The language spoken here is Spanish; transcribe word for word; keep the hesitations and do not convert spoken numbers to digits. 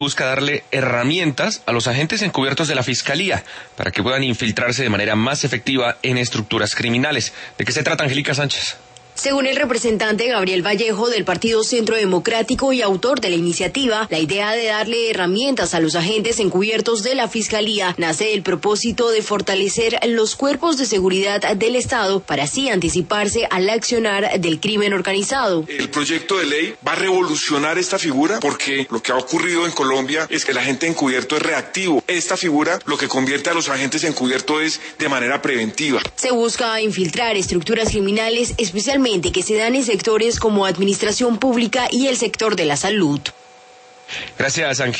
busca darle herramientas a los agentes encubiertos de la Fiscalía para que puedan infiltrarse de manera más efectiva en estructuras criminales. ¿De qué se trata, Angélica Sánchez? Según el representante Gabriel Vallejo del Partido Centro Democrático y autor de la iniciativa, la idea de darle herramientas a los agentes encubiertos de la Fiscalía nace del propósito de fortalecer los cuerpos de seguridad del Estado para así anticiparse al accionar del crimen organizado. El proyecto de ley va a revolucionar esta figura porque lo que ha ocurrido en Colombia es que el agente encubierto es reactivo. Esta figura lo que convierte a los agentes encubiertos es de manera preventiva. Se busca infiltrar estructuras criminales, especialmente que se dan en sectores como administración pública y el sector de la salud. Gracias, Ángel.